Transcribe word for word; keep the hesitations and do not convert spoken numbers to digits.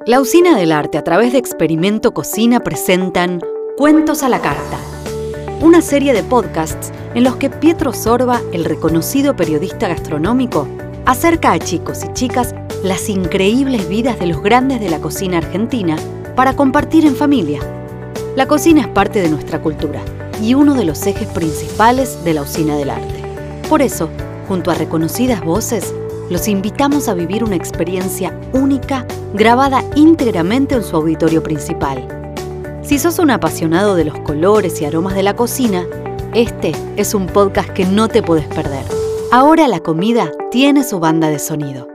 La Usina del Arte a través de Experimento Cocina presentan Cuentos a la Carta, una serie de podcasts en los que Pietro Sorba, el reconocido periodista gastronómico, acerca a chicos y chicas las increíbles vidas de los grandes de la cocina argentina para compartir en familia. La cocina es parte de nuestra cultura y uno de los ejes principales de la Usina del Arte. Por eso, junto a reconocidas voces, los invitamos a vivir una experiencia única grabada íntegramente en su auditorio principal. Si sos un apasionado de los colores y aromas de la cocina, este es un podcast que no te podés perder. Ahora la comida tiene su banda de sonido.